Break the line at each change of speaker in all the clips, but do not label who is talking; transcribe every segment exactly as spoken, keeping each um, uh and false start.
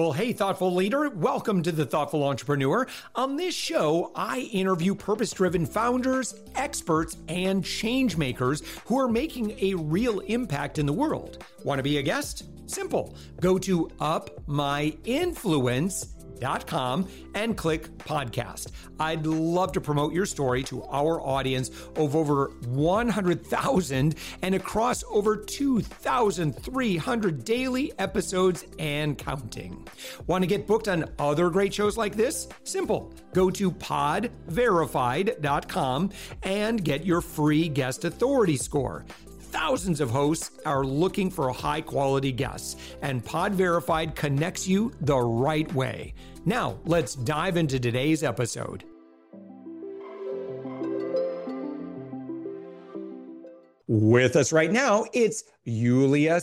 Well, hey, thoughtful leader, welcome to the Thoughtful Entrepreneur. On this show, I interview purpose-driven founders, experts, and change makers who are making a real impact in the world. Want to be a guest? Simple. Go to up my influence dot com and click podcast. I'd love to promote your story to our audience of over one hundred thousand and across over two thousand three hundred daily episodes and counting. Want to get booked on other great shows like this? Simple. Go to pod verified dot com and get your free guest authority score. Thousands of hosts are looking for high quality guests, and Pod Verified connects you the right way. Now, let's dive into today's episode. With us right now, it's Yulia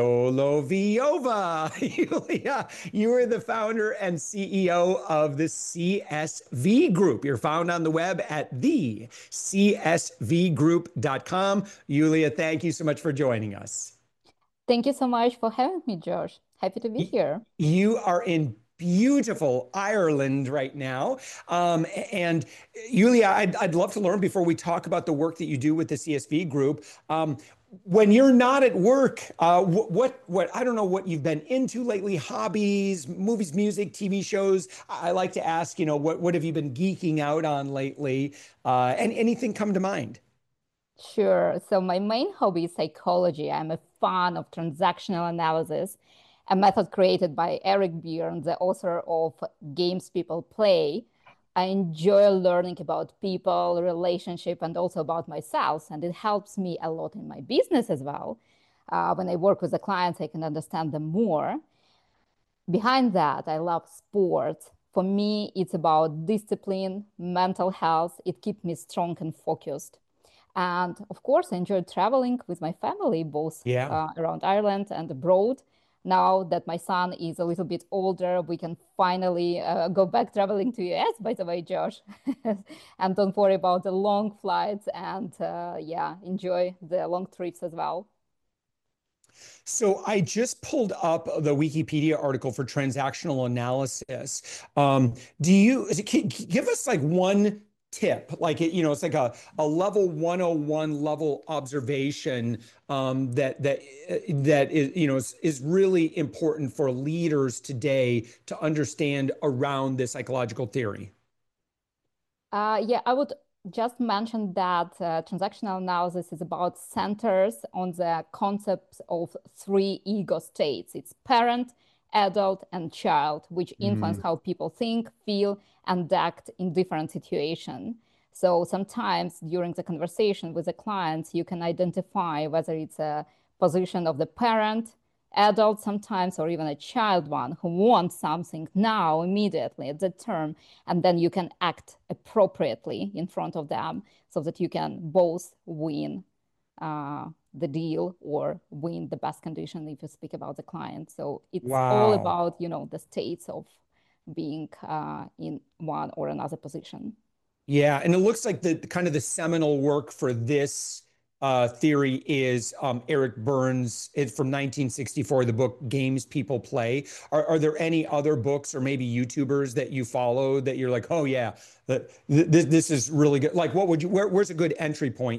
Solovyova. Yulia, you are the founder and C E O of the C S V Group. You're found on the web at the C S V group dot com. Yulia, thank you so much for joining us.
Thank you so much for having me, Josh. Happy to be here.
You are in beautiful Ireland right now. Um, and Yulia, I'd, I'd love to learn before we talk about the work that you do with the C S V Group. Um, when you're not at work, uh, what, what, what, I don't know what you've been into lately, hobbies, movies, music, T V shows. I like to ask, you know, what, what have you been geeking out on lately? Uh, and anything come to mind?
Sure. So my main hobby is psychology. I'm a fan of transactional analysis, a method created by Eric Byrne, the author of Games People Play. I enjoy learning about people, relationship, and also about myself, and it helps me a lot in my business as well. Uh, when I work with the clients, I can understand them more. Behind that, I love sports. For me, it's about discipline, mental health. It keeps me strong and focused. And of course, I enjoy traveling with my family, both
Yeah.
uh, around Ireland and abroad. Now that my son is a little bit older, we can finally uh, go back traveling to U S, by the way, Josh. And don't worry about the long flights and uh, yeah, enjoy the long trips as well.
So I just pulled up the Wikipedia article for transactional analysis. Um, do you is it, can- give us like one tip, like it, you know, it's like a, a level one oh one level observation um, that that that is, you know, is, is really important for leaders today to understand around this psychological theory.
Uh, yeah, I would just mention that uh, transactional analysis is about centers on the concepts of three ego states. It's parent, adult, and child, which influence
Mm.
how people think, feel, and act in different situations. So sometimes during the conversation with the clients, you can identify whether it's a position of the parent, adult sometimes, or even a child one who wants something now, immediately at that term, and then you can act appropriately in front of them so that you can both win uh, the deal or win the best condition if you speak about the client. So it's all
Wow.
about, you know, the states of being uh, in one or another position.
Yeah, and it looks like the the kind of the seminal work for this uh, theory is um, Eric Burns. It's from nineteen sixty-four, the book Games People Play. Are, are there any other books or maybe YouTubers that you follow that you're like, oh yeah, the, th this is really good? Like, what would you? Where, where's a good entry point?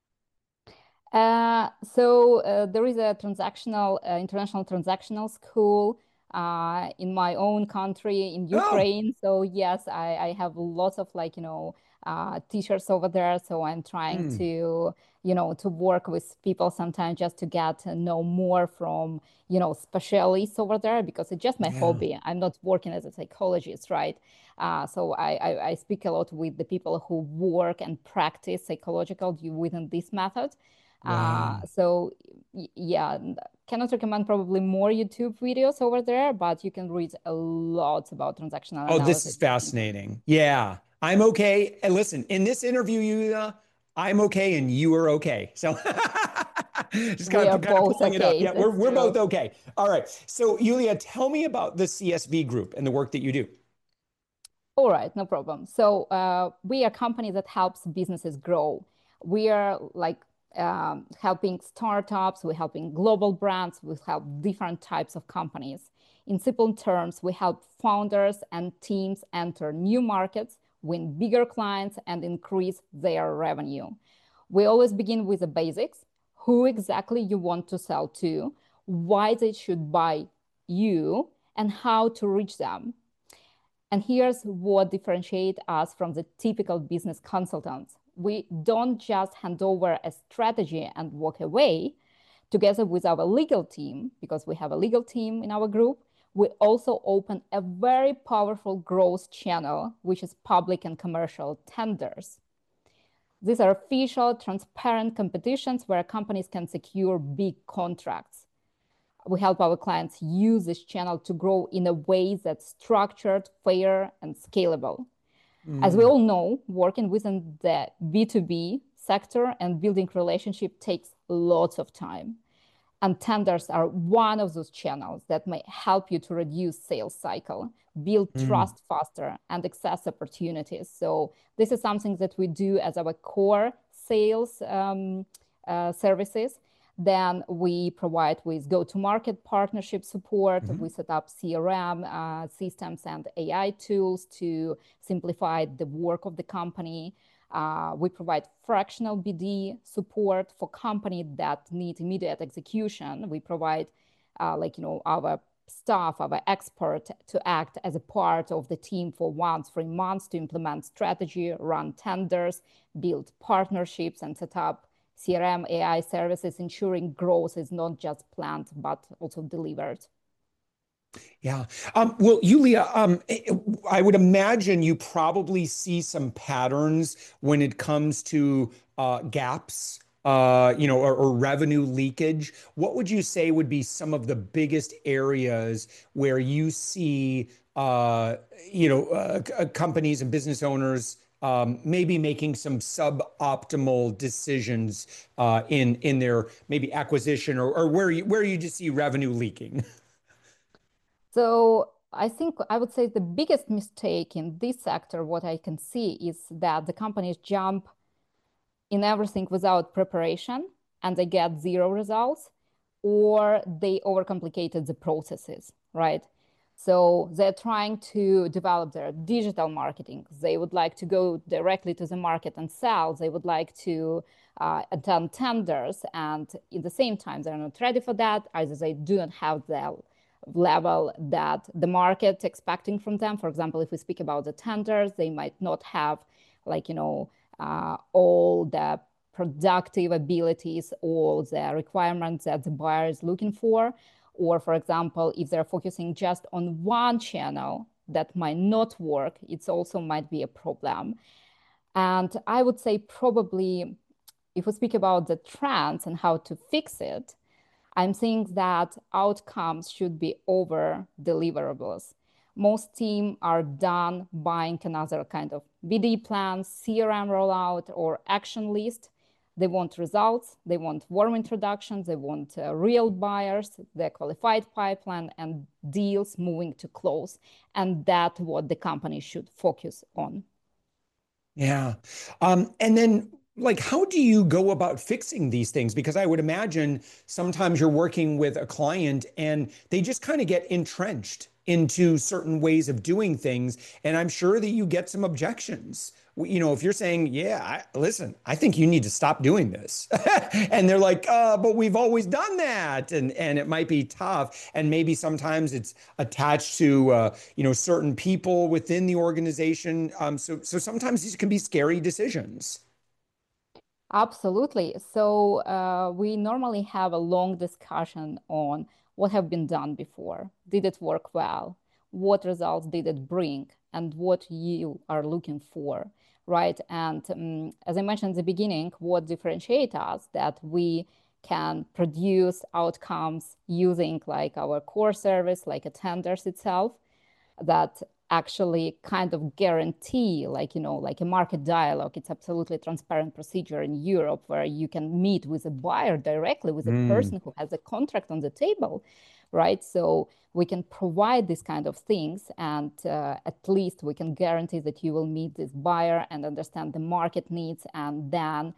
Uh, so uh, there is a transactional, uh, international transactional school uh, in my own country, in
Oh,
Ukraine. So yes, I, I have lots of like, you know, uh, teachers over there. So I'm trying
hmm,
to, you know, to work with people sometimes just to get to know more from, you know, specialists over there because it's just my
yeah,
hobby. I'm not working as a psychologist, right? Uh, so I, I, I speak a lot with the people who work and practice psychological within this method. Uh,
wow.
so yeah, cannot recommend probably more YouTube videos over there, but you can read a lot about transactional
Oh, this is
analysis.
fascinating. Yeah, I'm okay. And listen, in this interview, you, uh, I'm okay, and you are okay. So just
We
kind
are
of kind of
both
pulling it up.
okay.
Yeah, we're
That's
we're both
true.
okay. All right. So, Yulia, tell me about the C S V Group and the work that you do.
All right, no problem. So uh, we are a company that helps businesses grow. We are like um, helping startups, we're helping global brands, we help different types of companies. In simple terms, we help founders and teams enter new markets, win bigger clients, and increase their revenue. We always begin with the basics: who exactly you want to sell to, why they should buy you, and how to reach them. And here's what differentiates us from the typical business consultants. We don't just hand over a strategy and walk away. Together with our legal team, because we have a legal team in our group, we also open a very powerful growth channel, which is public and commercial tenders. These are official, transparent competitions where companies can secure big contracts. We help our clients use this channel to grow in a way that's structured, fair, and scalable. Mm. As we all know, working within the B two B sector and building relationship takes lots of time. And tenders are one of those channels that may help you to reduce sales cycle, build mm. trust faster, and access opportunities. So this is something that we do as our core sales um, uh, services. Then we provide with go-to-market partnership support. Mm-hmm. We set up C R M uh, systems and A I tools to simplify the work of the company. Uh, we provide fractional B D support for companies that need immediate execution. We provide, uh, like, you know, our staff, our expert to act as a part of the team for one, three months to implement strategy, run tenders, build partnerships, and set up C R M A I services, ensuring growth is not just planned, but also delivered.
Yeah. Um, well, Yulia, um, I would imagine you probably see some patterns when it comes to uh, gaps, uh, you know, or, or revenue leakage. What would you say would be some of the biggest areas where you see, uh, you know, uh, companies and business owners Um, maybe making some suboptimal decisions uh, in in their maybe acquisition, or, or where you where you just see revenue leaking?
So I think I would say the biggest mistake in this sector, what I can see, is that the companies jump in everything without preparation and they get zero results, or they overcomplicated the processes, right? So they're trying to develop their digital marketing. They would like to go directly to the market and sell. They would like to uh, attend tenders. And at the same time, they're not ready for that. Either they do not have the level that the market expecting from them. For example, if we speak about the tenders, they might not have, like, you know, uh, all the productive abilities or the requirements that the buyer is looking for. Or, for example, if they're focusing just on one channel that might not work, it also might be a problem. And I would say probably, if we speak about the trends and how to fix it, I'm saying that outcomes should be over deliverables. Most teams are done buying another kind of B D plan, C R M rollout, or action list. They want results, they want warm introductions, they want uh, real buyers, the qualified pipeline, and deals moving to close. And that's what the company should focus on.
Yeah. Um, and then, like, how do you go about fixing these things? Because I would imagine sometimes you're working with a client and they just kind of get entrenched into certain ways of doing things. And I'm sure that you get some objections. You know, if you're saying, yeah, I, listen, I think you need to stop doing this. And they're like, uh, but we've always done that. And, and it might be tough. And maybe sometimes it's attached to, uh, you know, certain people within the organization. Um, so, so sometimes these can be scary decisions.
Absolutely. So uh, we normally have a long discussion on what have been done before. Did it work well? What results did it bring? And what you are looking for, right? And um, as I mentioned in the beginning, what differentiates us that we can produce outcomes using like our core service, like a tenders itself, that actually kind of guarantee, like, you know, like a market dialogue. It's absolutely transparent procedure in Europe where you can meet with a buyer directly, with mm. a person who has a contract on the table, right? So we can provide these kind of things, and uh, at least we can guarantee that you will meet this buyer and understand the market needs, and then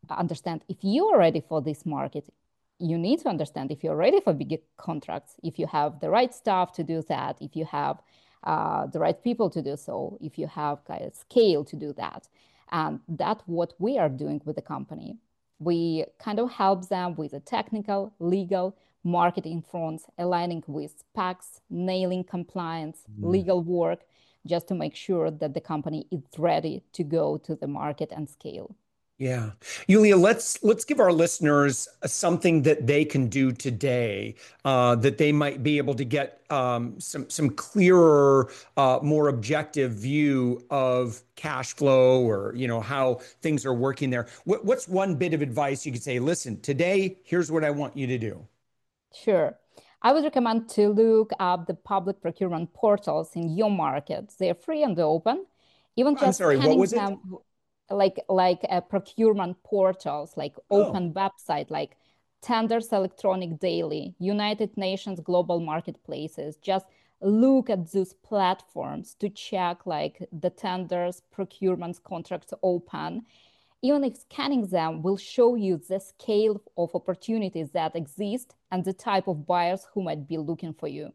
understand if you're ready for this market. You need to understand if you're ready for big contracts, if you have the right staff to do that, if you have uh, the right people to do so, if you have kind of scale to do that. And that's what we are doing with the company. We kind of help them with the technical, legal, marketing fronts, aligning with specs, nailing compliance,
Mm.
legal work, just to make sure that the company is ready to go to the market and scale.
Yeah. Yulia, let's let's give our listeners something that they can do today, uh, that they might be able to get um, some some clearer, uh, more objective view of cash flow, or you know how things are working there. What, what's one bit of advice you could say? Listen, today, here's what I want you to do.
Sure. I would recommend to look up the public procurement portals in your market. They're free and open. Even
I'm
just
sorry, what
scanning
was it?
them, like like uh, procurement portals, like
Oh,
open website, like Tenders Electronic Daily, United Nations Global Marketplaces. Just look at those platforms to check like the tenders, procurements, contracts open. Even if scanning them will show you the scale of opportunities that exist and the type of buyers who might be looking for you.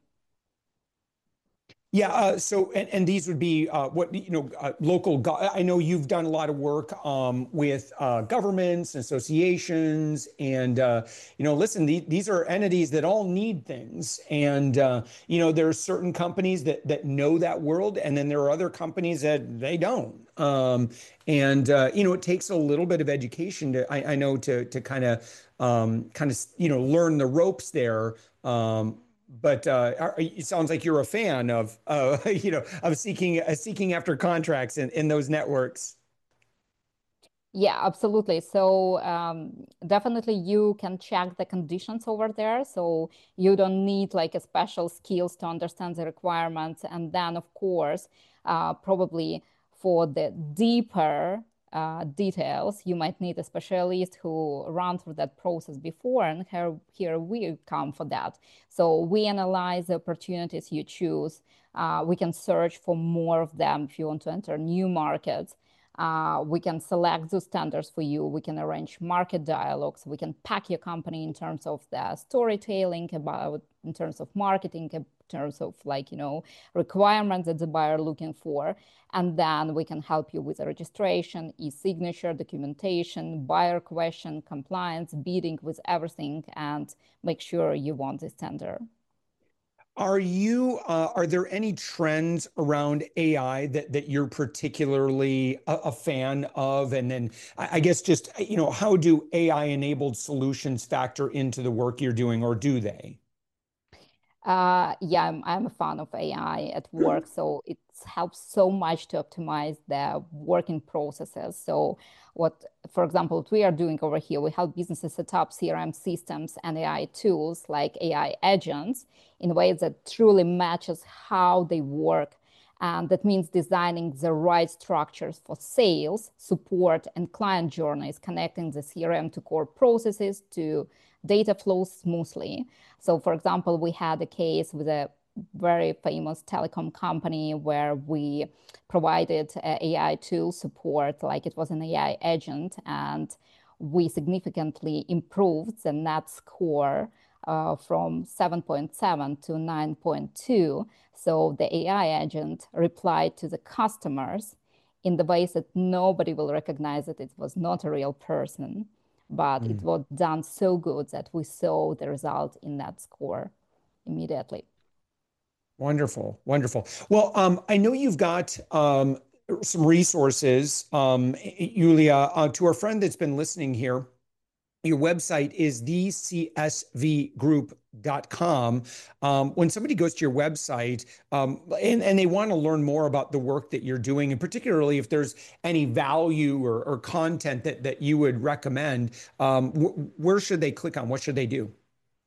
yeah, uh, so and, and these would be uh, what you know uh, local. Go I know you've done a lot of work um, with uh, governments, associations, and uh, you know, listen, the, these are entities that all need things, and uh, you know, there are certain companies that that know that world, and then there are other companies that they don't. Um, and uh, you know, it takes a little bit of education to I, I know to to kind of um, kind of you know learn the ropes there. Um, but uh, are- it sounds like you're a fan of uh, you know of seeking uh, seeking after contracts in, in those networks.
Yeah, absolutely. So um, definitely you can check the conditions over there. So you don't need like a special skills to understand the requirements. And then of course, uh, probably for the deeper uh, details, you might need a specialist who ran through that process before. And here, here we come for that. So we analyze the opportunities you choose. Uh, we can search for more of them if you want to enter new markets. Uh, we can select those standards for you. We can arrange market dialogues. We can pack your company in terms of the storytelling about, in terms of marketing, in terms of like, you know, requirements that the buyer looking for. And then we can help you with the registration, e-signature, documentation, buyer question, compliance, bidding with everything, and make sure you want this tender.
Are you uh, are there any trends around A I that that you're particularly a, a fan of? And then I, I guess just you know how do A I enabled solutions factor into the work you're doing, or do they?
Uh, yeah, I'm, I'm a fan of A I at work, so it helps so much to optimize the working processes. So, what, for example, what we are doing over here, we help businesses set up C R M systems and A I tools like A I agents in ways that truly matches how they work. And that means designing the right structures for sales, support, and client journeys, connecting the C R M to core processes to data flows smoothly. So, for example, we had a case with a very famous telecom company where we provided uh, A I tool support, like it was an A I agent, and we significantly improved the net score uh, from seven point seven to nine point two. So the A I agent replied to the customers in the ways that nobody will recognize that it was not a real person, but it
Mm.
was done so good that we saw the result in that score immediately.
Wonderful, wonderful. Well, um, I know you've got um, some resources, um, Yulia, uh, to our friend that's been listening here. Your website is the c s v group dot com. Um, when somebody goes to your website um, and, and they want to learn more about the work that you're doing, and particularly if there's any value or, or content that, that you would recommend, um, wh where should they click on? What should they do?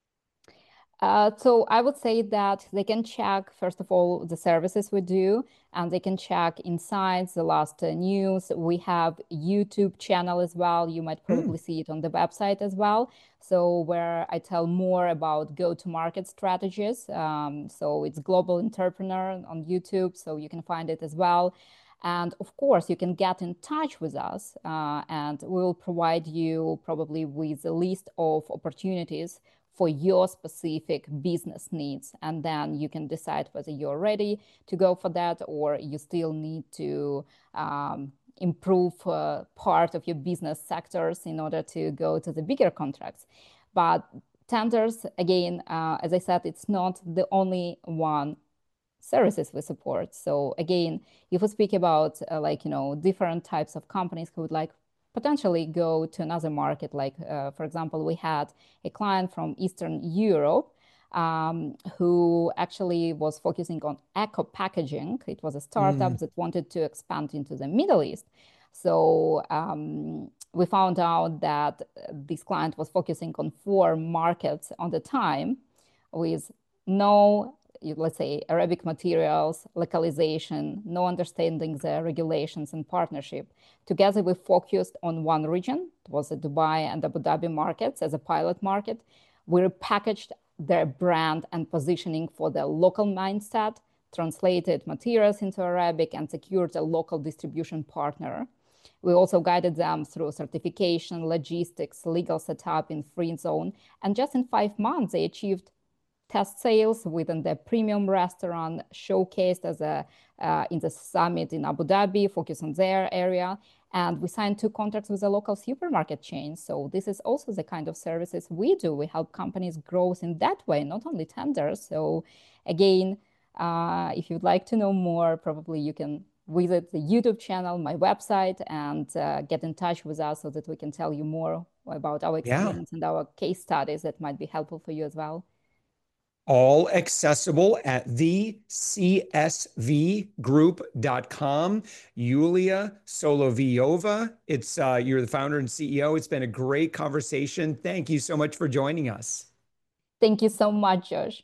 Uh, so I would say that they can check, first of all, the services we do, and they can check insights, the last uh, news. We have YouTube channel as well. You might
Hmm.
probably see it on the website as well. So where I tell more about go-to-market strategies. Um, so it's Global Entrepreneur on YouTube, so you can find it as well. And of course, you can get in touch with us uh, and we'll provide you probably with a list of opportunities for your specific business needs. And then you can decide whether you're ready to go for that or you still need to um, improve uh, part of your business sectors in order to go to the bigger contracts. But tenders, again, uh, as I said, it's not the only one services we support. So again, if we speak about uh, like, you know, different types of companies who would like potentially go to another market, like, uh, for example, we had a client from Eastern Europe um, who actually was focusing on eco packaging. It was a startup mm. that wanted to expand into the Middle East. So um, we found out that this client was focusing on four markets on the time with no, let's say, Arabic materials, localization, no understanding the regulations and partnership. Together, we focused on one region. It was the Dubai and Abu Dhabi markets as a pilot market. We repackaged their brand and positioning for the local mindset, translated materials into Arabic, and secured a local distribution partner. We also guided them through certification, logistics, legal setup in free zone. And just in five months, they achieved test sales within the premium restaurant, showcased as a uh, in the summit in Abu Dhabi, focused on their area. And we signed two contracts with a local supermarket chain. So this is also the kind of services we do. We help companies grow in that way, not only tenders. So again, uh, if you'd like to know more, probably you can visit the YouTube channel, my website, and uh, get in touch with us so that we can tell you more about our experience yeah. and our case studies that might be helpful for you as well.
All accessible at the c s v group dot com. Yulia Solovyova, it's uh, you're the founder and C E O. It's been a great conversation. Thank you so much for joining us.
Thank you so much, Josh.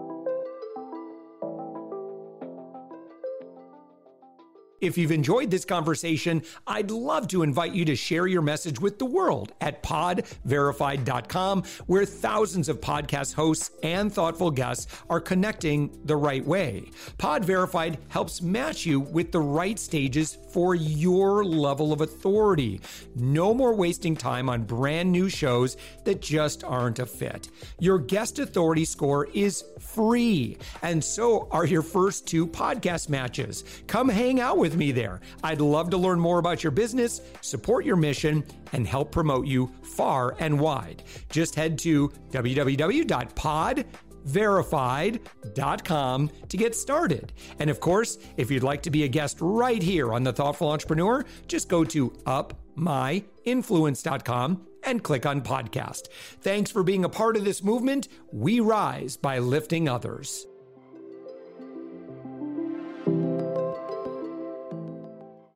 If you've enjoyed this conversation, I'd love to invite you to share your message with the world at pod verified dot com, where thousands of podcast hosts and thoughtful guests are connecting the right way. Pod Verified helps match you with the right stages for your level of authority. No more wasting time on brand new shows that just aren't a fit. Your guest authority score is free, and so are your first two podcast matches. Come hang out with me there. I'd love to learn more about your business, support your mission, and help promote you far and wide. Just head to w w w dot pod verified dot com to get started. And of course, if you'd like to be a guest right here on The Thoughtful Entrepreneur, just go to up my influence dot com and click on podcast. Thanks for being a part of this movement. We rise by lifting others.